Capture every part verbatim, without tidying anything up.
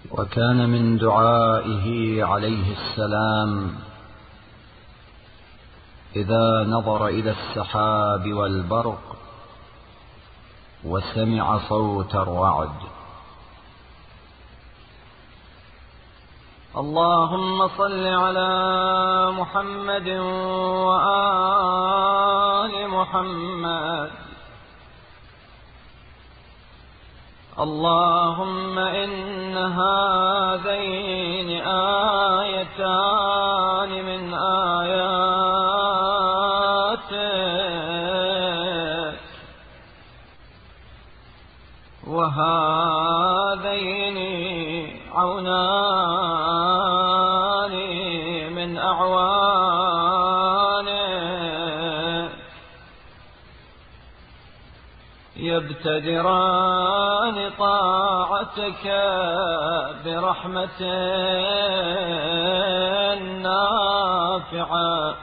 وكان من دعائه عليه السلام إذا نظر إلى السحاب والبرق وسمع صوت الرعد: اللهم صل على محمد وآل محمد. اللهم إن هذين آيتان من آياتك، وهذين عونان من أعوانك، يبتدران طاعتك برحمة نافعة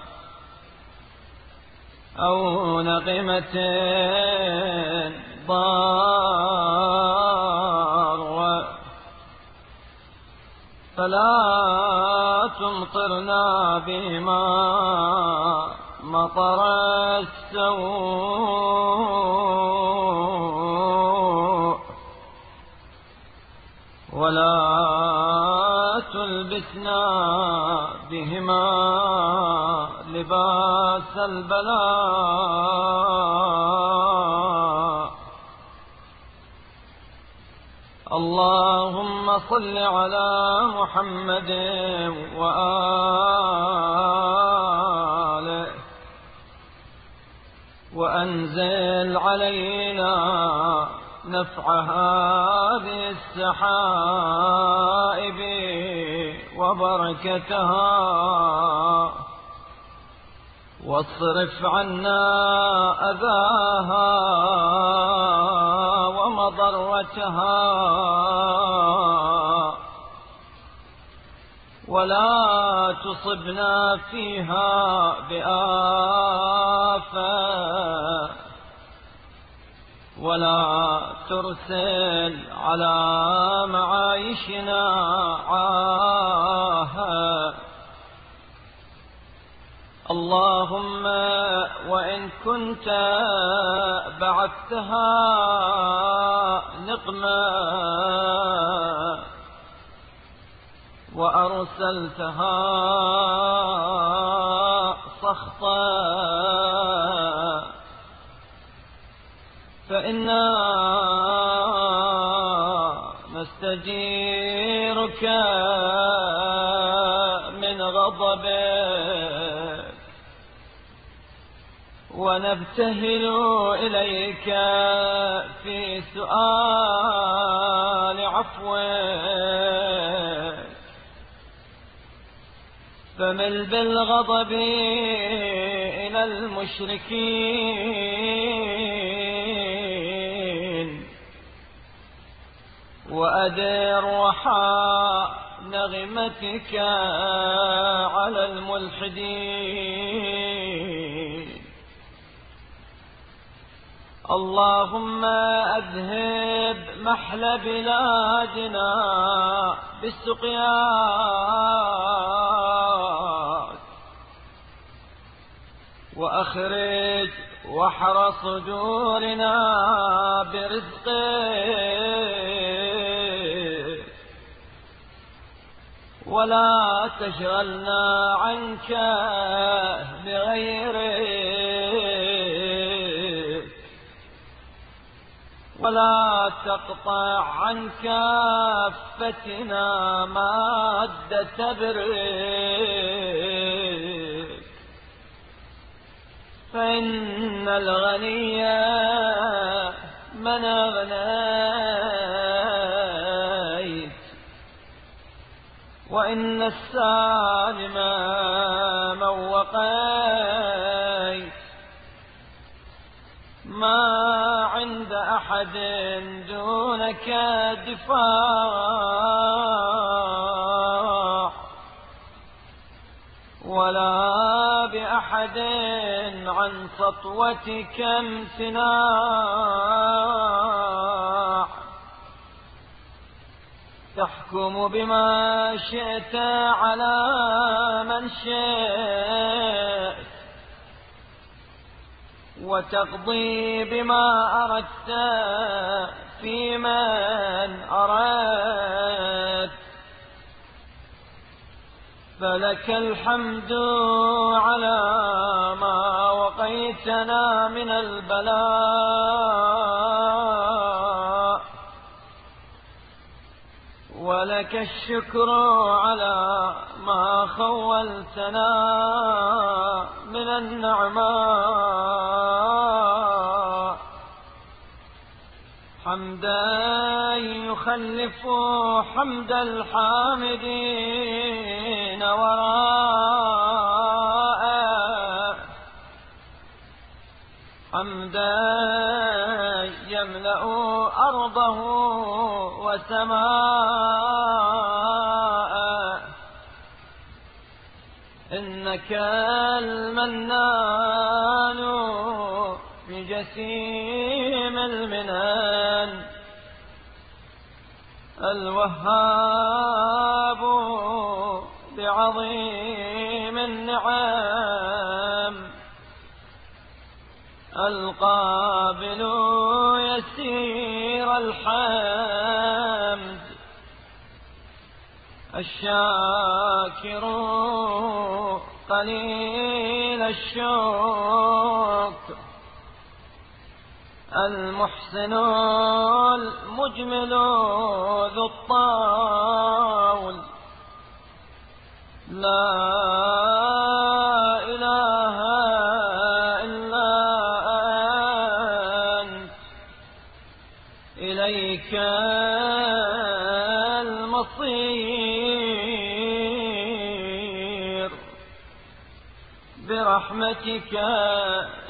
أو نقمة ضارة، فلا تمطرنا بما مطر السوء، ولا تلبسنا بهما لباس البلاء. اللهم صل على محمد وآله، وأنزل علينا نفع هذه السحائب وبركتها، واصرف عنا أذاها ومضرتها، ولا تصبنا فيها بآفة، ولا ترسل على معايشنا عاهة. اللهم وإن كنت بعثتها نقمة وأرسلتها سخطا، فإنا نستجيرك من غضبك، ونبتهل إليك في سؤال عفوك، فمل بالغضب إلى المشركين، وأدر رحاء نغمتك على الملحدين. اللهم أذهب محل بلادنا بالسقياك، وأخرج وحر صدورنا برزقك، ولا تشغلنا عنك بغيرك، ولا تقطع عن كافتنا مادة برك، فإن الغني من أغنيت، وإن السالم من وقيت، ما عند أحد دونك دفاع، ولا بأحد عن سطوتك امتناع. تحت تحكم بما شئت على من شئت وتقضي بما أردت في من أردت فلك الحمد على ما وقيتنا من البلاء ولك الشكر على ما خولتنا من النعماء حمدا يخلف حمد الحامدين وراءه حمدا يملأ أرضه وسماءه إنك المنان بجسيم المنان الوهاب بعظيم النعم القابل يسير الحمد الشاكر قليل الشكر المحسن المجمل ذو الطول لا إله إلا أنت إليك المصير برحمتك